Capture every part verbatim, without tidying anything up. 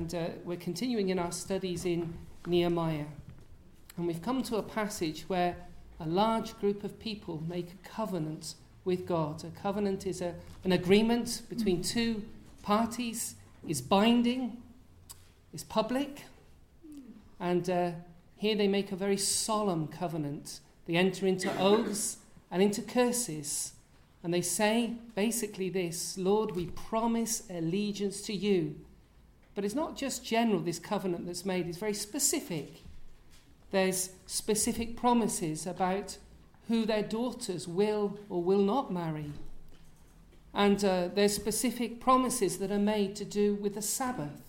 And uh, we're continuing in our studies in Nehemiah. And we've come to a passage where a large group of people make a covenant with God. A covenant is a, an agreement between two parties, is binding, is public. And uh, here they make a very solemn covenant. They enter into oaths and into curses. And they say basically this: Lord, we promise allegiance to you. But it's not just general, this covenant that's made. It's very specific. There's specific promises about who their daughters will or will not marry. And uh, there's specific promises that are made to do with the Sabbath.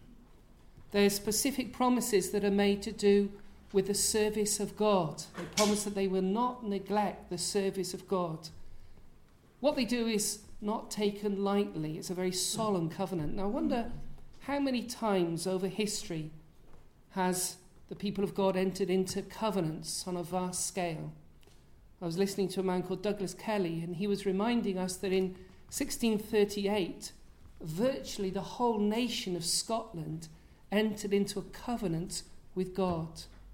There's specific promises that are made to do with the service of God. They promise that they will not neglect the service of God. What they do is not taken lightly. It's a very solemn covenant. Now I wonder how many times over history has the people of God entered into covenants on a vast scale. I was listening to a man called Douglas Kelly, and he was reminding us that in sixteen thirty-eight, virtually the whole nation of Scotland entered into a covenant with God.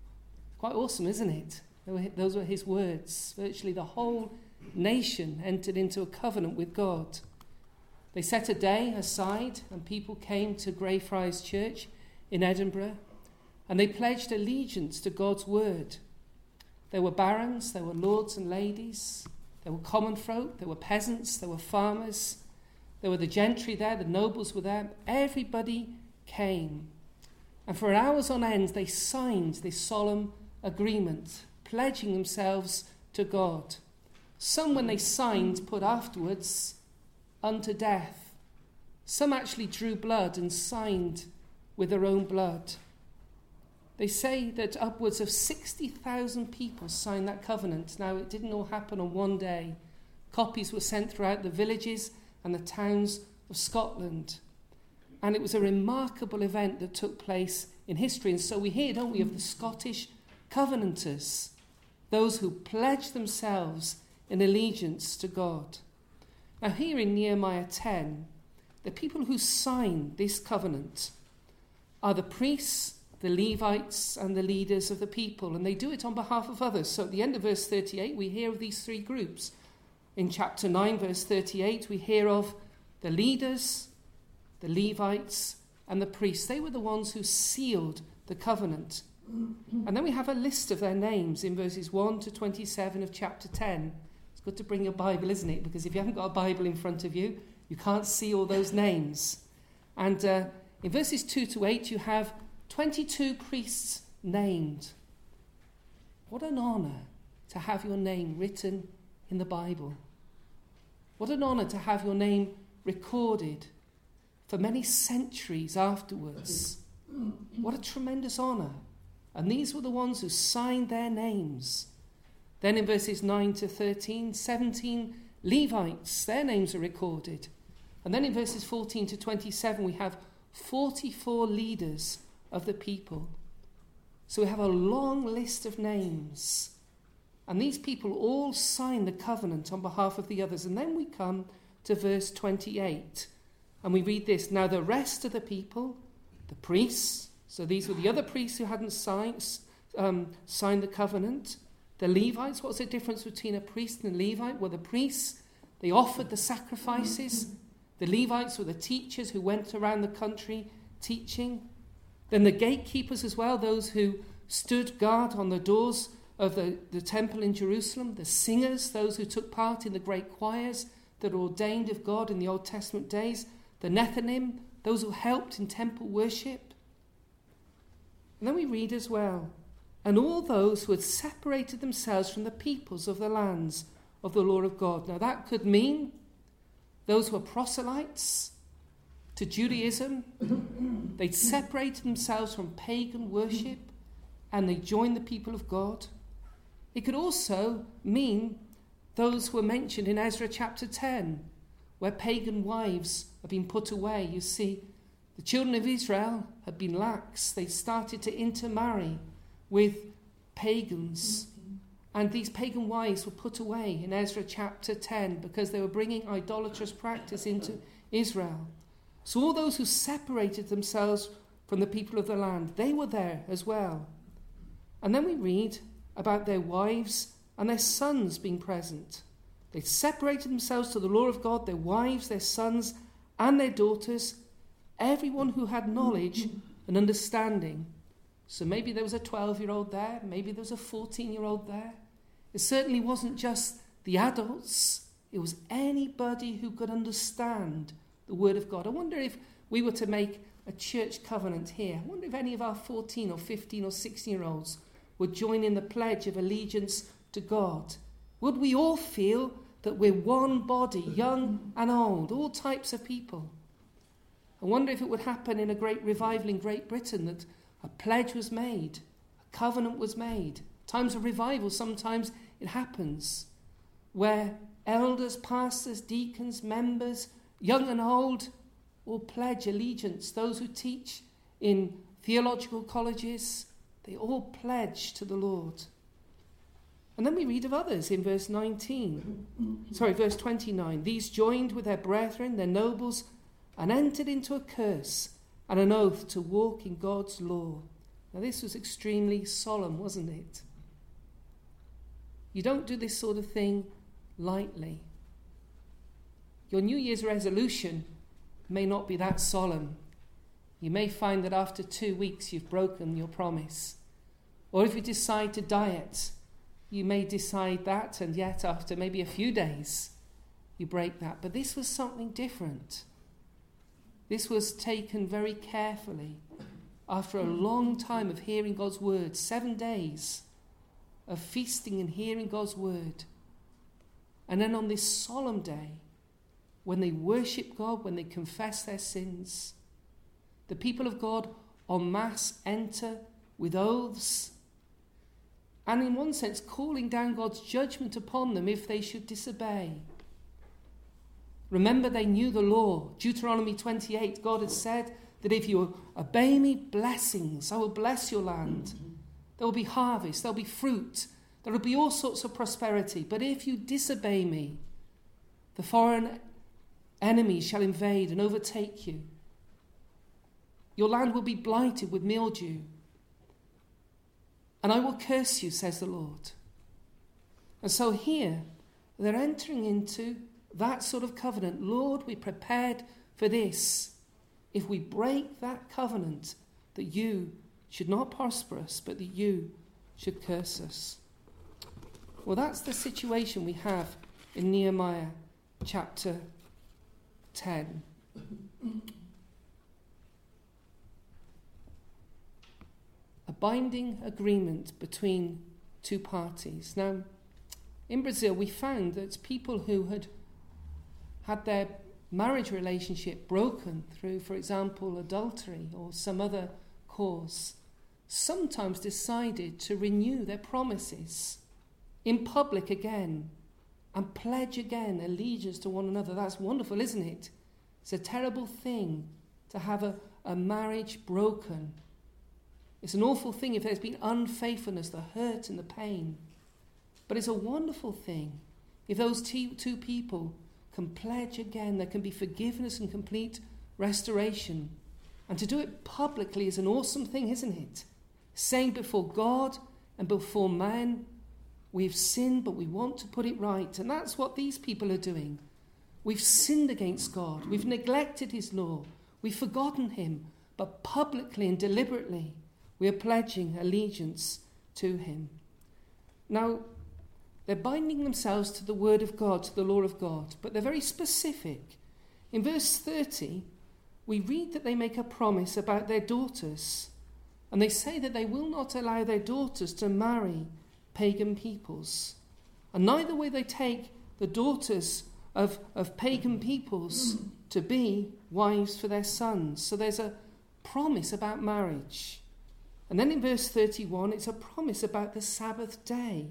Quite awesome, isn't it? Those were his words. Virtually the whole nation entered into a covenant with God. They set a day aside, and people came to Greyfriars Church in Edinburgh, and they pledged allegiance to God's word. There were barons, there were lords and ladies, there were common folk, there were peasants, there were farmers, there were the gentry there, the nobles were there. Everybody came. And for hours on end, they signed this solemn agreement, pledging themselves to God. Some, when they signed, put afterwards unto death. Some actually drew blood and signed with their own blood. They say that upwards of sixty thousand people signed that covenant. Now, it didn't all happen on one day. Copies were sent throughout the villages and the towns of Scotland. And it was a remarkable event that took place in history. And so we hear, don't we, of the Scottish covenanters, those who pledged themselves in allegiance to God. Now, here in Nehemiah ten, the people who sign this covenant are the priests, the Levites, and the leaders of the people, and they do it on behalf of others. So at the end of verse thirty-eight, we hear of these three groups. In chapter nine, verse thirty-eight, we hear of the leaders, the Levites, and the priests. They were the ones who sealed the covenant. And then we have a list of their names in verses one to twenty-seven of chapter ten. It's good to bring your Bible, isn't it? Because if you haven't got a Bible in front of you, you can't see all those names. And uh, in verses two to eight, you have twenty-two priests named. What an honour to have your name written in the Bible. What an honour to have your name recorded for many centuries afterwards. What a tremendous honour. And these were the ones who signed their names. Then in verses nine to thirteen, seventeen Levites, their names are recorded. And then in verses fourteen to twenty-seven, we have forty-four leaders of the people. So we have a long list of names. And these people all sign the covenant on behalf of the others. And then we come to verse twenty-eight. And we read this: Now the rest of the people, the priests, so these were the other priests who hadn't signed, um, signed the covenant. The Levites, what's the difference between a priest and a Levite? Well, the priests, they offered the sacrifices. The Levites were the teachers who went around the country teaching. Then the gatekeepers as well, those who stood guard on the doors of the, the temple in Jerusalem. The singers, those who took part in the great choirs that were ordained of God in the Old Testament days. The Nethinim, those who helped in temple worship. And then we read as well, and all those who had separated themselves from the peoples of the lands of the law of God. Now that could mean those who are proselytes to Judaism. They'd separated themselves from pagan worship and they joined the people of God. It could also mean those who are mentioned in Ezra chapter ten, where pagan wives have been put away. You see, the children of Israel had been lax. They started to intermarry with pagans. And these pagan wives were put away in Ezra chapter ten because they were bringing idolatrous practice into Israel. So all those who separated themselves from the people of the land. They were there as well. And then we read about their wives and their sons being present. They separated themselves to the law of God, their wives, their sons, and their daughters, everyone who had knowledge and understanding. So maybe there was a twelve-year-old there, maybe there was a fourteen-year-old there. It certainly wasn't just the adults, it was anybody who could understand the word of God. I wonder if we were to make a church covenant here, I wonder if any of our fourteen or fifteen or sixteen-year-olds would join in the pledge of allegiance to God. Would we all feel that we're one body, young and old, all types of people? I wonder if it would happen in a great revival in Great Britain, that a pledge was made, a covenant was made. Times of revival, sometimes it happens, where elders, pastors, deacons, members, young and old, all pledge allegiance. Those who teach in theological colleges, they all pledge to the Lord. And then we read of others in verse nineteen. Sorry, verse twenty-nine. These joined with their brethren, their nobles, and entered into a curse and an oath to walk in God's law. Now this was extremely solemn, wasn't it? You don't do this sort of thing lightly. Your New Year's resolution may not be that solemn. You may find that after two weeks you've broken your promise. Or if you decide to diet, you may decide that, and yet after maybe a few days you break that. But this was something different. This was taken very carefully after a long time of hearing God's word, seven days of feasting and hearing God's word. And then on this solemn day, when they worship God, when they confess their sins, the people of God en masse enter with oaths, and in one sense calling down God's judgment upon them if they should disobey. Remember, they knew the law. Deuteronomy twenty-eight, God had said that if you obey me, blessings, I will bless your land. There will be harvest, there will be fruit, there will be all sorts of prosperity. But if you disobey me, the foreign enemies shall invade and overtake you. Your land will be blighted with mildew. And I will curse you, says the Lord. And so here, they're entering into that sort of covenant. Lord, we prepared for this. If we break that covenant, that you should not prosper us, but that you should curse us. Well, that's the situation we have in Nehemiah chapter ten. A binding agreement between two parties. Now, in Brazil, we found that people who had had their marriage relationship broken through, for example, adultery or some other cause, sometimes decided to renew their promises in public again and pledge again allegiance to one another. That's wonderful, isn't it? It's a terrible thing to have a, a marriage broken. It's an awful thing if there's been unfaithfulness, the hurt and the pain. But it's a wonderful thing if those two, two people can pledge again. There can be forgiveness and complete restoration. And to do it publicly is an awesome thing, isn't it? Saying before God and before man, we've sinned, but we want to put it right. And that's what these people are doing. We've sinned against God. We've neglected his law. We've forgotten him. But publicly and deliberately, we are pledging allegiance to him. Now, they're binding themselves to the word of God, to the law of God, but they're very specific. In verse thirty, we read that they make a promise about their daughters, and they say that they will not allow their daughters to marry pagan peoples, and neither will they take the daughters of, of pagan peoples to be wives for their sons. So there's a promise about marriage. And then in verse thirty-one, it's a promise about the Sabbath day.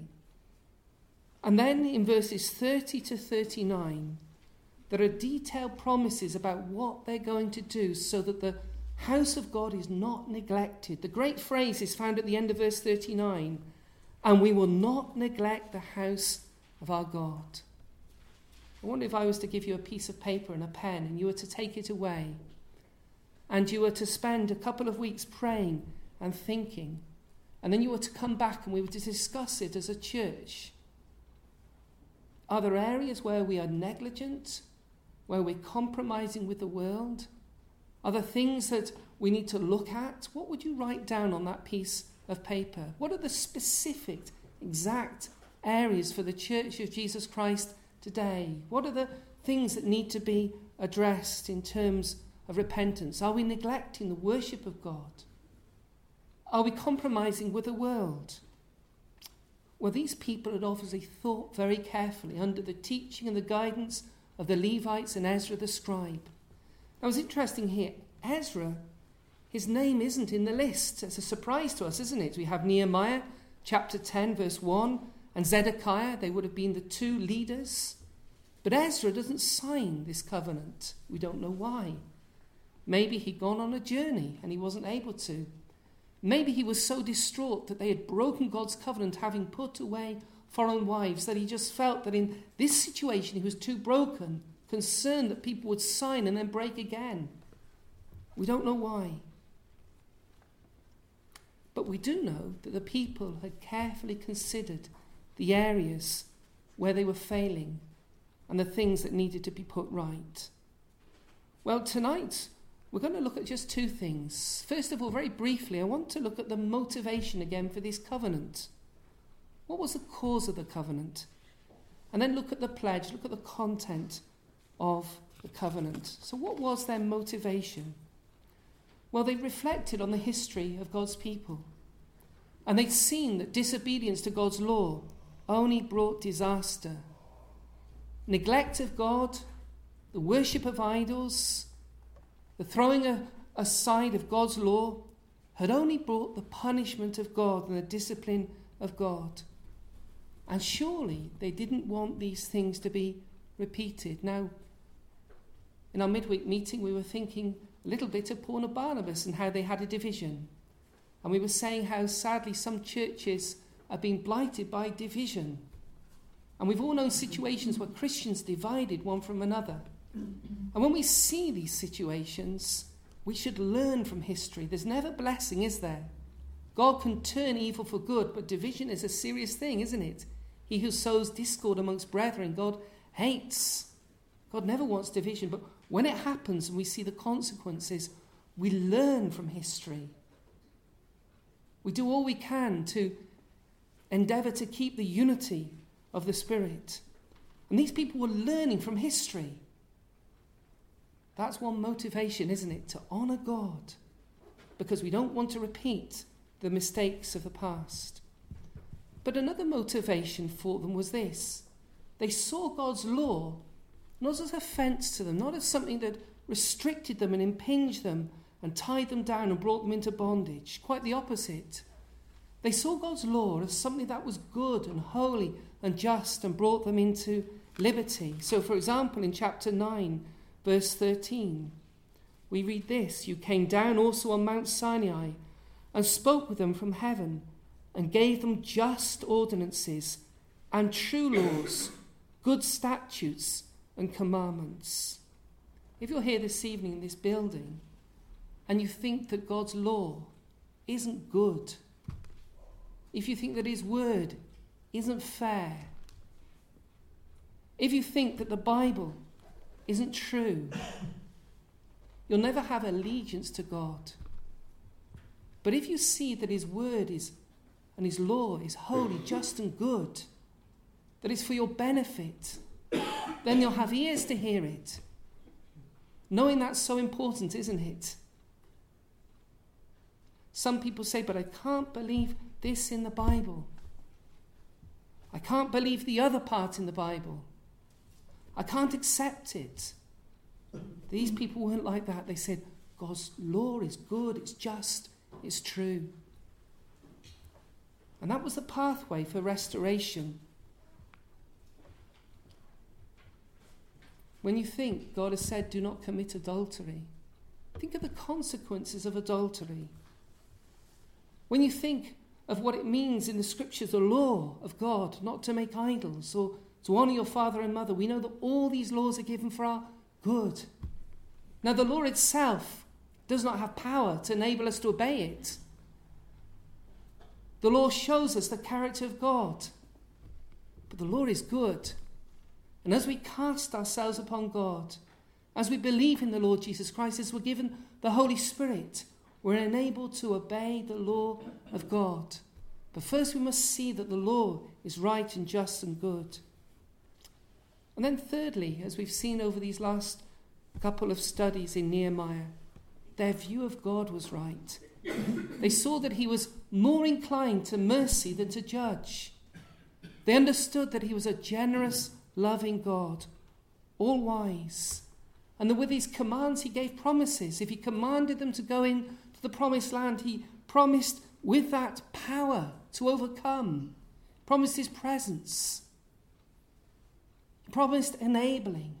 And then in verses thirty to thirty-nine, there are detailed promises about what they're going to do so that the house of God is not neglected. The great phrase is found at the end of verse thirty-nine, and we will not neglect the house of our God. I wonder if I was to give you a piece of paper and a pen and you were to take it away. and you were to spend a couple of weeks praying and thinking, and then you were to come back and we were to discuss it as a church, are there areas where we are negligent, where we're compromising with the world? Are there things that we need to look at? What would you write down on that piece of paper? What are the specific, exact areas for the Church of Jesus Christ today? What are the things that need to be addressed in terms of repentance? Are we neglecting the worship of God? Are we compromising with the world? Well, these people had obviously thought very carefully under the teaching and the guidance of the Levites and Ezra the scribe. Now, it's interesting here, Ezra, his name isn't in the list. It's a surprise to us, isn't it? We have Nehemiah, chapter ten, verse one, and Zedekiah. They would have been the two leaders. But Ezra doesn't sign this covenant. We don't know why. Maybe he'd gone on a journey and he wasn't able to. Maybe he was so distraught that they had broken God's covenant, having put away foreign wives, that he just felt that in this situation he was too broken, concerned that people would sign and then break again. We don't know why. But we do know that the people had carefully considered the areas where they were failing and the things that needed to be put right. Well, tonight we're going to look at just two things. First of all, very briefly, I want to look at the motivation again for this covenant. What was the cause of the covenant? And then look at the pledge, look at the content of the covenant. So what was their motivation? Well, they reflected on the history of God's people. And they'd seen that disobedience to God's law only brought disaster. Neglect of God, the worship of idols, the throwing a, aside of God's law had only brought the punishment of God and the discipline of God. And surely they didn't want these things to be repeated. Now, in our midweek meeting, we were thinking a little bit of Paul and Barnabas and how they had a division. And we were saying how sadly some churches are being blighted by division. And we've all known situations where Christians divided one from another. And when we see these situations, we should learn from history. There's never blessing, is there? God can turn evil for good, but division is a serious thing, isn't it? He who sows discord amongst brethren, God hates. God never wants division, but when it happens and we see the consequences, we learn from history. We do all we can to endeavour to keep the unity of the Spirit. And these people were learning from history. That's one motivation, isn't it? To honour God, because we don't want to repeat the mistakes of the past. But another motivation for them was this. They saw God's law not as a offence to them, not as something that restricted them and impinged them and tied them down and brought them into bondage. Quite the opposite. They saw God's law as something that was good and holy and just and brought them into liberty. So, for example, in chapter nine, verse thirteen, we read this: "You came down also on Mount Sinai and spoke with them from heaven and gave them just ordinances and true laws, good statutes and commandments." If you're here this evening in this building and you think that God's law isn't good, if you think that his word isn't fair, if you think that the Bible isn't true, you'll never have allegiance to God. But if you see that his word is and his law is holy, just and good, that it's for your benefit, then you'll have ears to hear it. Knowing that's so important, isn't it? Some people say, but I can't believe this in the Bible. I can't believe the other part in the Bible. I can't accept it. These people weren't like that. They said, God's law is good, it's just, it's true. And that was the pathway for restoration. When you think God has said, do not commit adultery, think of the consequences of adultery. When you think of what it means in the scriptures, the law of God, not to make idols or to honour your father and mother, we know that all these laws are given for our good. Now, the law itself does not have power to enable us to obey it. The law shows us the character of God. But the law is good. And as we cast ourselves upon God, as we believe in the Lord Jesus Christ, as we're given the Holy Spirit, we're enabled to obey the law of God. But first we must see that the law is right and just and good. And then thirdly, as we've seen over these last couple of studies in Nehemiah, their view of God was right. They saw that he was more inclined to mercy than to judge. They understood that he was a generous, loving God, all-wise, and that with his commands he gave promises. If he commanded them to go into the promised land, he promised with that power to overcome, promised his presence, he promised enabling.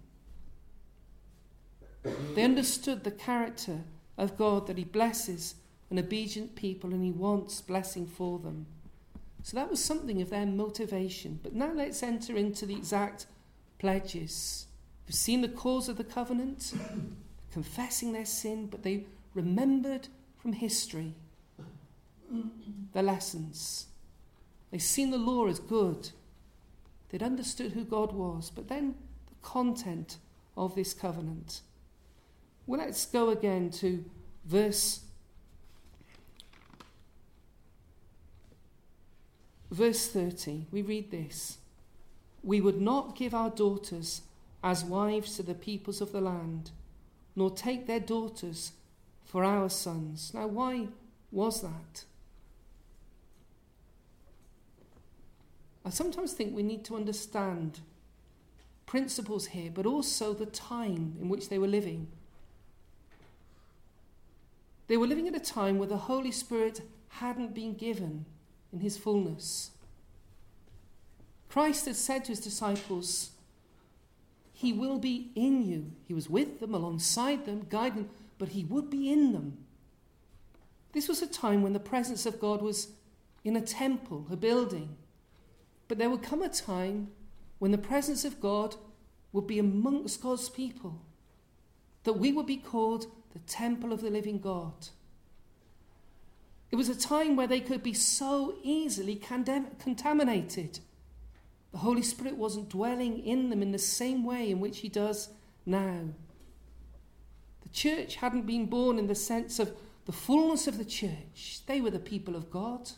They understood the character of God, that he blesses an obedient people and he wants blessing for them. So that was something of their motivation. But now let's enter into the exact pledges. We've seen the cause of the covenant, confessing their sin, but they remembered from history the lessons. They've seen the law as good. They'd understood who God was, but then the content of this covenant. Well, let's go again to verse Verse thirty, we read this: "We would not give our daughters as wives to the peoples of the land, nor take their daughters for our sons." Now, why was that? I sometimes think we need to understand principles here, but also the time in which they were living. They were living at a time where the Holy Spirit hadn't been given in his fullness. Christ had said to his disciples, he will be in you. He was with them, alongside them, guiding them, but he would be in them. This was a time when the presence of God was in a temple, a building. But there would come a time when the presence of God would be amongst God's people, that we would be called the temple of the living God. It was a time where they could be so easily condemn- contaminated. The Holy Spirit wasn't dwelling in them in the same way in which he does now. The church hadn't been born in the sense of the fullness of the church. They were the people of God.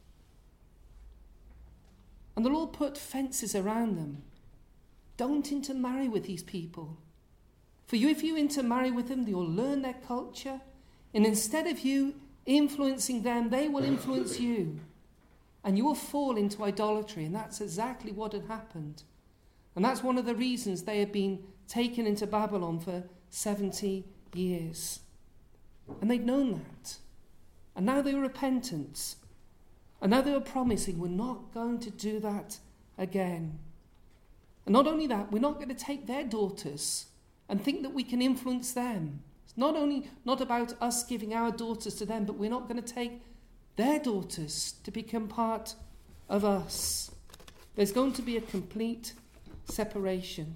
And the Lord put fences around them. Don't intermarry with these people. For you, if you intermarry with them, you'll learn their culture. And instead of you influencing them, they will influence you. And you will fall into idolatry. And that's exactly what had happened. And that's one of the reasons they had been taken into Babylon for seventy years. And they'd known that. And now they were repentant. And now they were promising, we're not going to do that again. And not only that, we're not going to take their daughters and think that we can influence them. It's not only not about us giving our daughters to them, but we're not going to take their daughters to become part of us. There's going to be a complete separation.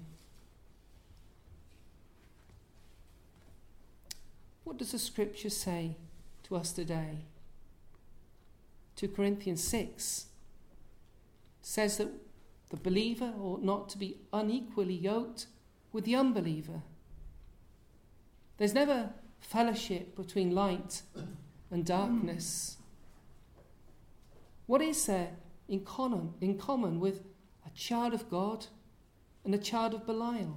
What does the scripture say to us today? Second Corinthians six says that the believer ought not to be unequally yoked with the unbeliever. There's never fellowship between light and darkness. What is there in common, in common with a child of God and a child of Belial?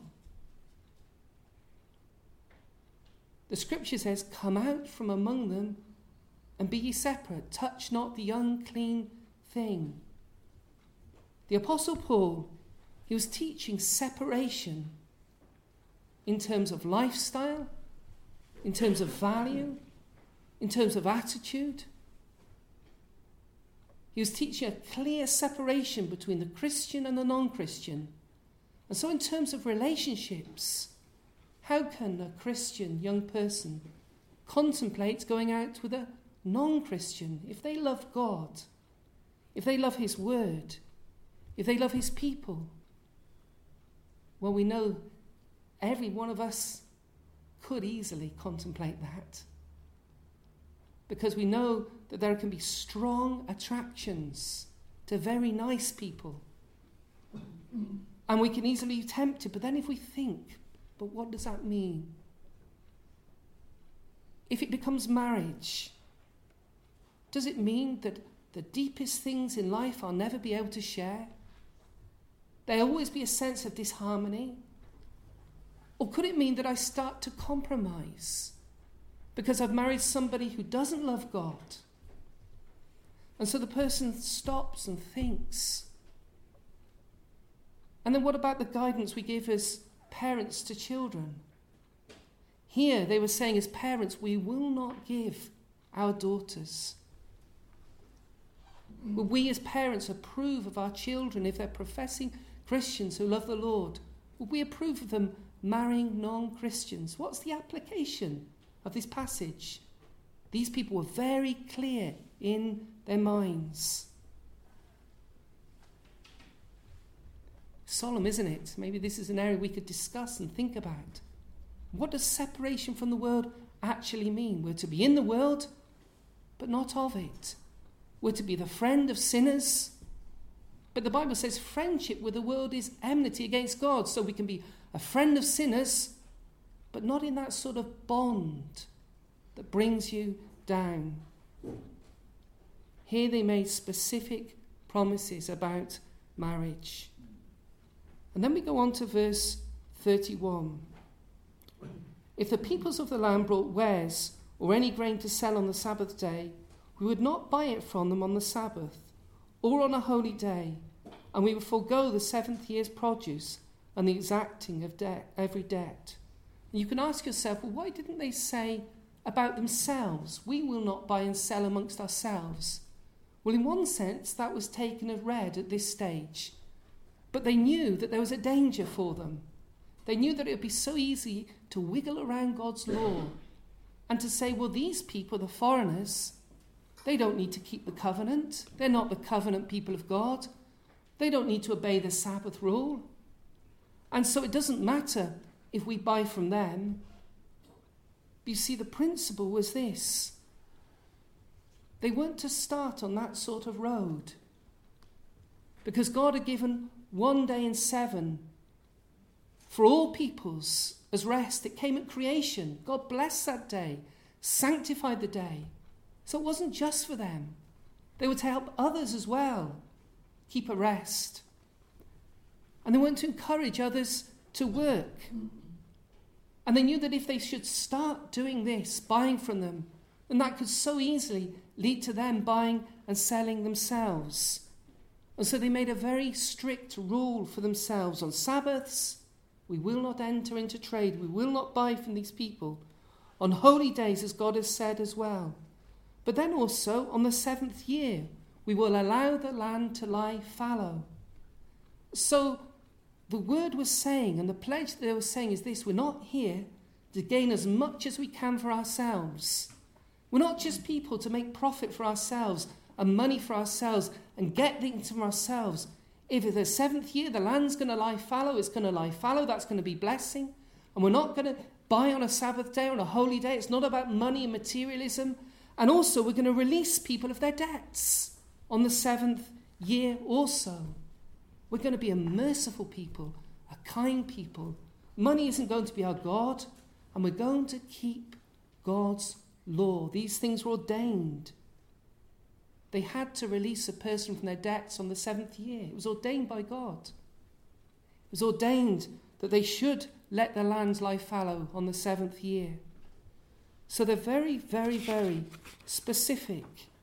The scripture says, come out from among them and be ye separate. Touch not the unclean thing. The Apostle Paul, he was teaching separation in terms of lifestyle, in terms of value, in terms of attitude. He was teaching a clear separation between the Christian and the non-Christian. And so in terms of relationships, how can a Christian young person contemplate going out with a non-Christian if they love God, if they love his word, if they love his people? Well, we know every one of us could easily contemplate that. because we know that there can be strong attractions to very nice people. And we can easily be tempted. But then if we think, but what does that mean? If it becomes marriage, does it mean that the deepest things in life I'll never be able to share? There'll always be a sense of disharmony? Or could it mean that I start to compromise because I've married somebody who doesn't love God? And so the person stops and thinks. And then what about the guidance we give as parents to children? Here they were saying as parents, we will not give our daughters. Will we as parents approve of our children if they're professing Christians who love the Lord? Will we approve of them marrying non-Christians? What's the application of this passage? These people were very clear in their minds. Solemn, isn't it? Maybe this is an area we could discuss and think about. What does separation from the world actually mean? We're to be in the world, but not of it. We're to be the friend of sinners. But the Bible says friendship with the world is enmity against God. So we can be a friend of sinners, but not in that sort of bond that brings you down. Here they made specific promises about marriage. And then we go on to verse thirty-one. If the peoples of the land brought wares or any grain to sell on the Sabbath day, we would not buy it from them on the Sabbath or on a holy day, and we would forego the seventh year's produce and the exacting of debt, every debt. And you can ask yourself, well, why didn't they say about themselves, we will not buy and sell amongst ourselves? Well, in one sense, that was taken as read at this stage. But they knew that there was a danger for them. They knew that it would be so easy to wiggle around God's law and to say, well, these people, the foreigners, they don't need to keep the covenant. They're not the covenant people of God. They don't need to obey the Sabbath rule. And so it doesn't matter if we buy from them. You see, the principle was this. They weren't to start on that sort of road, because God had given one day in seven for all peoples as rest. It came at creation. God blessed that day, sanctified the day. So it wasn't just for them. They were to help others as well keep a rest. And they weren't to encourage others to work. And they knew that if they should start doing this, buying from them, then that could so easily lead to them buying and selling themselves. And so they made a very strict rule for themselves. On Sabbaths, we will not enter into trade. We will not buy from these people. On holy days, as God has said as well. But then also on the seventh year, we will allow the land to lie fallow. So the word was saying, and the pledge that they were saying is this: we're not here to gain as much as we can for ourselves. We're not just people to make profit for ourselves and money for ourselves and get things from ourselves. If it's the seventh year, the land's going to lie fallow, it's going to lie fallow, that's going to be blessing. And we're not going to buy on a Sabbath day or on a holy day. It's not about money and materialism. And also we're going to release people of their debts on the seventh year also. We're going to be a merciful people, a kind people. Money isn't going to be our God, and we're going to keep God's law. These things were ordained. They had to release a person from their debts on the seventh year. It was ordained by God. It was ordained that they should let their lands lie fallow on the seventh year. So they're very, very, very specific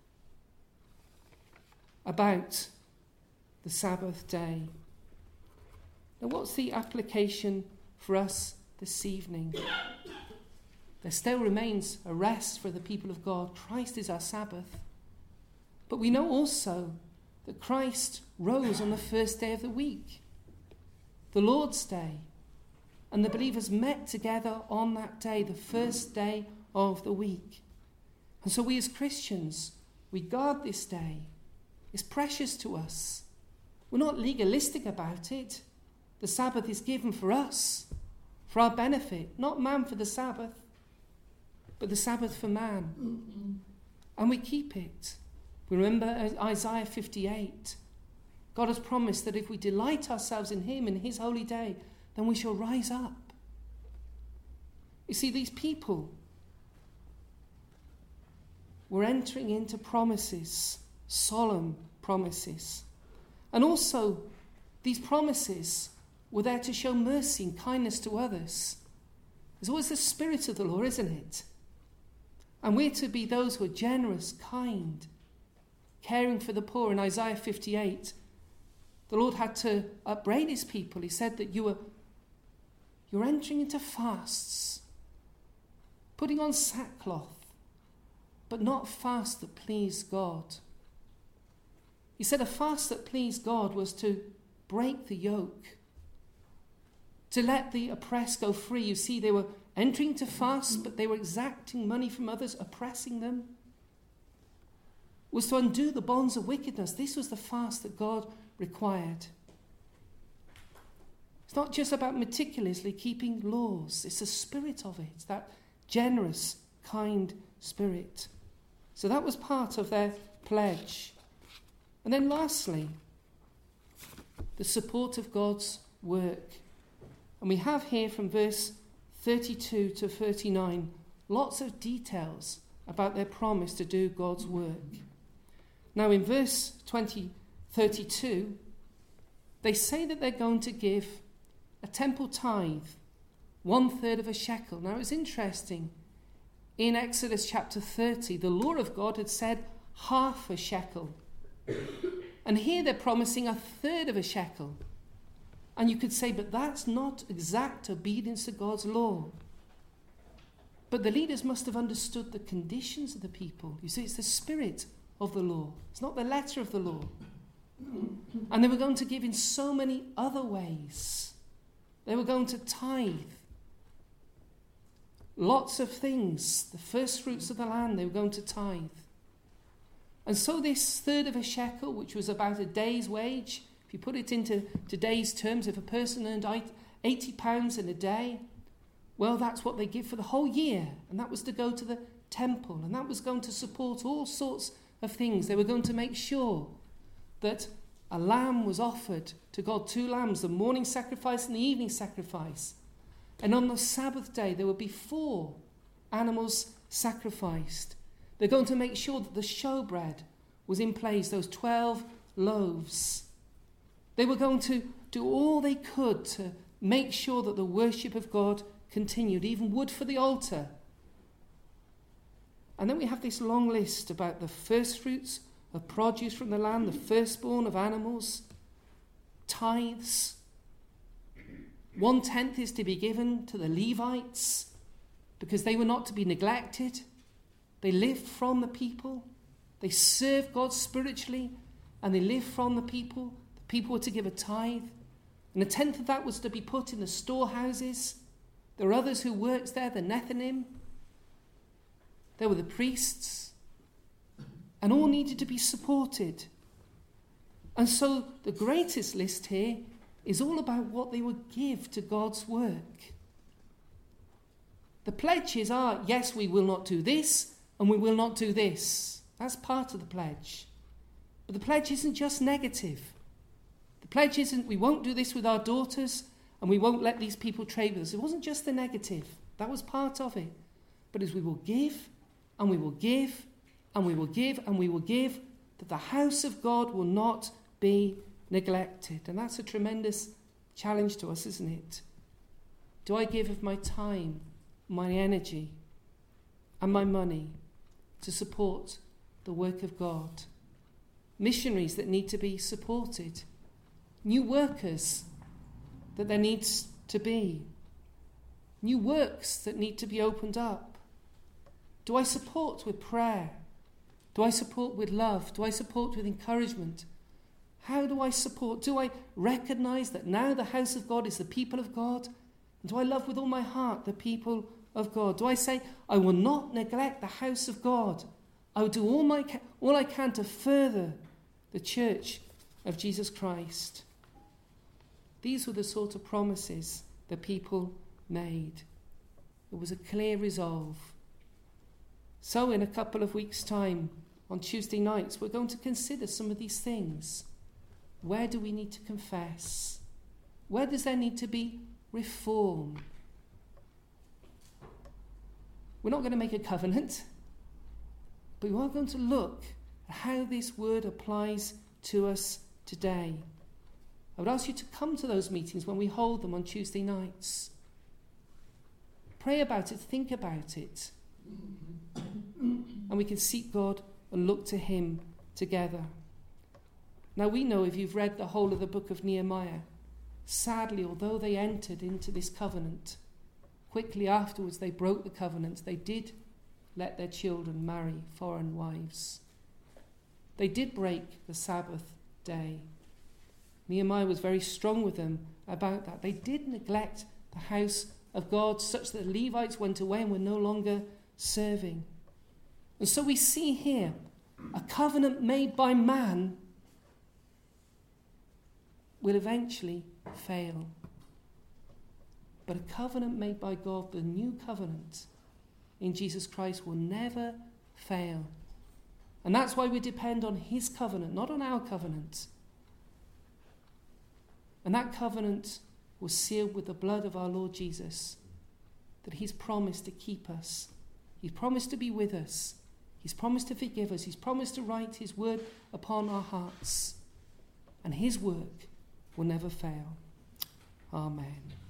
about the Sabbath day. Now, what's the application for us this evening? There still remains a rest for the people of God. Christ is our Sabbath. But we know also that Christ rose on the first day of the week, the Lord's Day. And the believers met together on that day, the first day of the week. And so we as Christians, we guard this day. It's precious to us. We're not legalistic about it. The Sabbath is given for us, for our benefit. Not man for the Sabbath, but the Sabbath for man. Mm-hmm. and we keep it. We remember Isaiah fifty-eight. God has promised that if we delight ourselves in him in his holy day, then we shall rise up. You see, these people were entering into promises, solemn promises. And also, these promises were there to show mercy and kindness to others. There's always the spirit of the law, isn't it? And we're to be those who are generous, kind, caring for the poor. In Isaiah fifty-eight, the Lord had to upbraid his people. He said that you were you're entering into fasts, putting on sackcloth, but not fast that pleased God. He said a fast that pleased God was to break the yoke, to let the oppressed go free. You see, they were entering to fast, but they were exacting money from others, oppressing them. It was to undo the bonds of wickedness. This was the fast that God required. It's not just about meticulously keeping laws. It's the spirit of it, that generous, kind spirit. So that was part of their pledge. And then lastly, the support of God's work. And we have here from verse thirty-two to thirty-nine lots of details about their promise to do God's work. Now in verse twenty, thirty-two, they say that they're going to give a temple tithe, one third of a shekel. Now it's interesting. In Exodus chapter thirty, the law of God had said half a shekel. And here they're promising a third of a shekel. And you could say, but that's not exact obedience to God's law. But the leaders must have understood the conditions of the people. You see, it's the spirit of the law. It's not the letter of the law. And they were going to give in so many other ways. They were going to tithe. Lots of things. The first fruits of the land, they were going to tithe. And so this third of a shekel, which was about a day's wage, if you put it into today's terms, if a person earned eighty pounds in a day, well, that's what they give for the whole year. And that was to go to the temple. And that was going to support all sorts of things. They were going to make sure that a lamb was offered to God, two lambs, the morning sacrifice and the evening sacrifice. And on the Sabbath day, there would be four animals sacrificed. They're going to make sure that the showbread was in place, those twelve loaves. They were going to do all they could to make sure that the worship of God continued, even wood for the altar. And then we have this long list about the first fruits of produce from the land, the firstborn of animals, tithes. One tenth is to be given to the Levites because they were not to be neglected. They lived from the people. They served God spiritually and they lived from the people. The people were to give a tithe. And a tenth of that was to be put in the storehouses. There were others who worked there, the Nethinim. There were the priests. And all needed to be supported. And so the greatest list here is all about what they would give to God's work. The pledges are, yes, we will not do this, and we will not do this. That's part of the pledge. But the pledge isn't just negative. The pledge isn't, we won't do this with our daughters, and we won't let these people trade with us. It wasn't just the negative. That was part of it. But as we will give, and we will give, and we will give, and we will give, that the house of God will not be neglected. And that's a tremendous challenge to us, isn't it? Do I give of my time, my energy, and my money to support the work of God? Missionaries that need to be supported. New workers that there needs to be. New works that need to be opened up. Do I support with prayer? Do I support with love? Do I support with encouragement? How do I support? Do I recognize that now the house of God is the people of God? And do I love with all my heart the people of God? Do I say, I will not neglect the house of God. I will do all, my, all I can to further the church of Jesus Christ. These were the sort of promises the people made. It was a clear resolve. So in a couple of weeks' time, on Tuesday nights, we're going to consider some of these things. Where do we need to confess? Where does there need to be reform? We're not going to make a covenant, but we are going to look at how this word applies to us today. I would ask you to come to those meetings when we hold them on Tuesday nights. Pray about it, think about it. And we can seek God and look to him together. Now we know, if you've read the whole of the book of Nehemiah, sadly, although they entered into this covenant, quickly afterwards they broke the covenant. They did let their children marry foreign wives. They did break the Sabbath day. Nehemiah was very strong with them about that. They did neglect the house of God, such that the Levites went away and were no longer serving. And so we see here a covenant made by man will eventually fail. But a covenant made by God, the new covenant in Jesus Christ, will never fail. And that's why we depend on his covenant, not on our covenant. And that covenant was sealed with the blood of our Lord Jesus, that he's promised to keep us. He's promised to be with us. He's promised to forgive us. He's promised to write his word upon our hearts. And his work will never fail. Amen.